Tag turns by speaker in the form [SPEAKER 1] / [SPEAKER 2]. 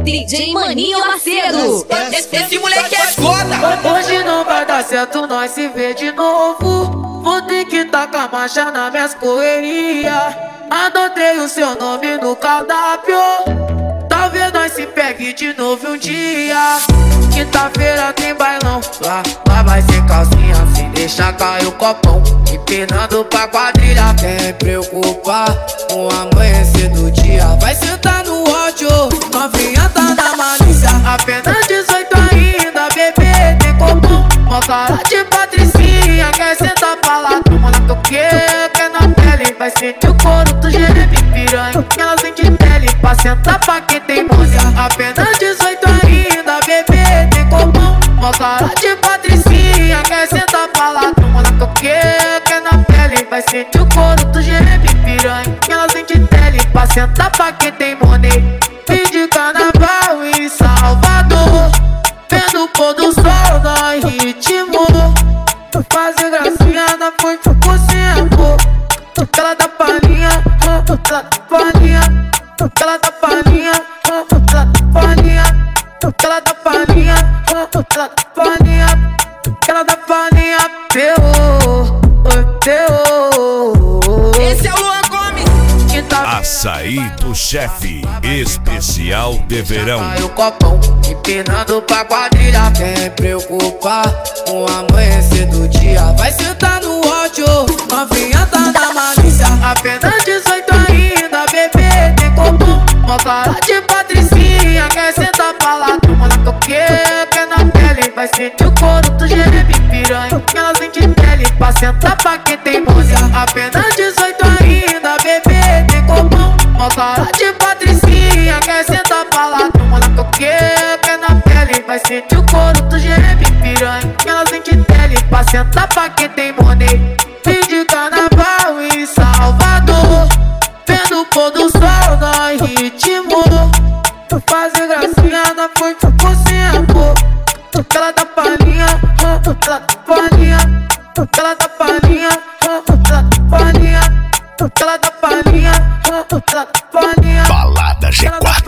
[SPEAKER 1] DJ Maninho Macedo.
[SPEAKER 2] Esse moleque é foda.
[SPEAKER 3] Hoje não vai dar certo, nós se vê de novo. Vou ter que tacar marcha nas minhas correrias. Adotei o seu nome no cardápio. Talvez nós se pegue de novo um dia. Quinta-feira tem bailão, lá vai ser calcinha sem deixar cair o copão. Empinando pra quadrilha, quem preocupar com o amanhecer do dia. Vai sentar no ódio, novinha tá na malícia. Apenas 18 ainda, bebê tem copão. Mó cara de patricinha, quer sentar pra lá. Toma na toqueira, quer na pele. Vai sentir o couro do Jeremy piranha. Ela sente pele pra sentar pra quem tem música. Apenas 18 ainda, bebê tem copão. Mó cara de patricinha, quer sentar pra lá. Toma na toqueira, quer na pele. Vai sentir o couro do Jeremy piranha. Ela sente pele pra sentar pra quem tem money. Fim de carnaval em Salvador, vendo o pôr do sol no ritmo. Fazer gracinha na fonte por cento. Ela dá palhinha, ela dá palhinha, ela dá palhinha, ela dá palhinha, ela dá palhinha, ela dá palhinha, ela dá palhinha.
[SPEAKER 2] Esse é o Luan Gomes.
[SPEAKER 4] Açaí do Chefe, especial de verão.
[SPEAKER 3] Sai o copão, empinando pra quadrilha. Quem preocupar com o amanhecer do dia. Vai sentar no ódio, novinha tá na malícia. Apenas 18 ainda, bebê tem copão. Mó cara de patricinha, quer sentar pra lá. Toma na toqueira, quer na pele. Vai sentir o couro do Jeremy piranha. Ela sente pele pra sentar pra quem tem música. Apenas 18 ainda, bebê tem copão. Mó cara de patricinha, quer sentar pra lá. Toma na toqueira, quer na pele. Vai sentir o couro do Jeremy piranha. Ela sente pele pra sentar pra quem tem money. Fim de carnaval em Salvador, vendo o pôr do sol no ritmo. Fazer gracinha na fonte por cento. Ela dá palhinha, ela dá palhinha, ela dá palhinha, ela dá palhinha, ela dá palhinha, ela dá palhinha.
[SPEAKER 4] Balada G4.